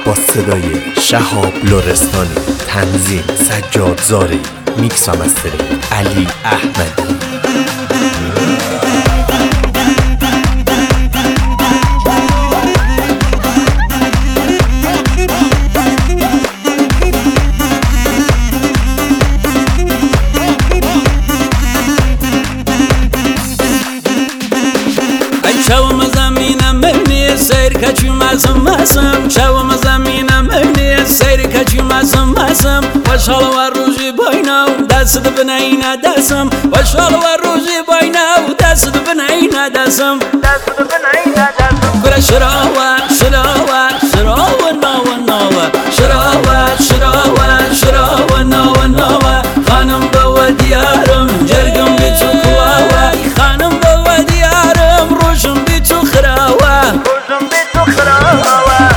با صدای شهاب لرستانی، تنظیم سجاد زاری، میکس و مسترینگ علی احمدی. شوم زمینم منی سیر کچی مسم شوم زمینم منی سیر کچی مسم وشال و روزی بایناو دست بناینا دستم وشال و روزی بایناو دست بناینا دستم کره شراوه شراوه شراوه ناوه ناوه شراوه شراوه شراوه ناوه ناوه خانم بو دیارم جرگم بی تو کواوه خانم بو دیارم روشم بی تو خراوه روشم بی تو خراوه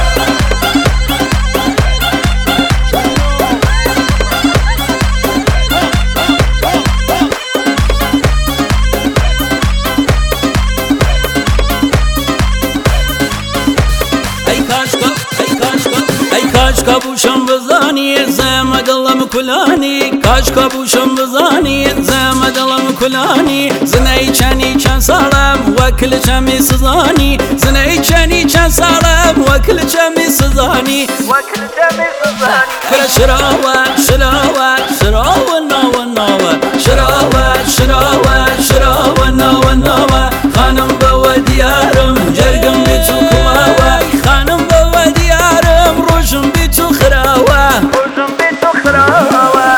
کاش کابوشم بزانی زم دلم کلانی کاش کابوشم بزانی زم دلم کلانی زنی چنی چند سالم وکل چمی سزانی زنی چنی چند سالم وکل چمی سزانی وکل چمی سزانی کره شراوه شراوه شراوه ناوه ناوه شراوه شراوه شراوه ناوه ناوه خانم بو دیارم جرگم بی تو کواوه خانم بو دیارم روشم بی تو خراوه روشم بی تو خراوه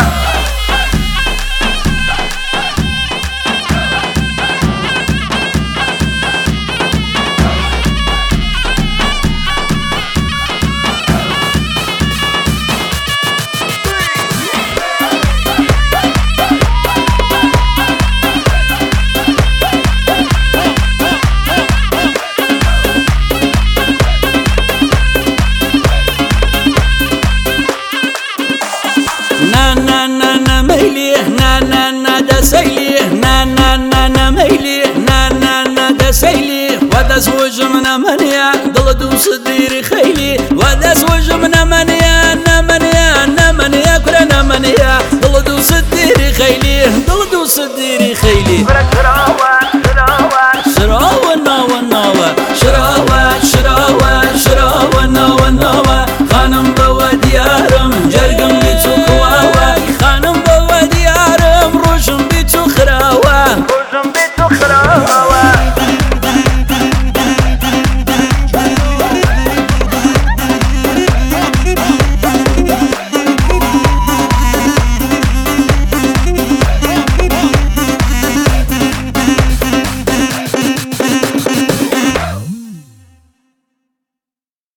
na na na na meyli na na na da seyli na na na na meyli na na na da seyli wa da zojum na mania dal dus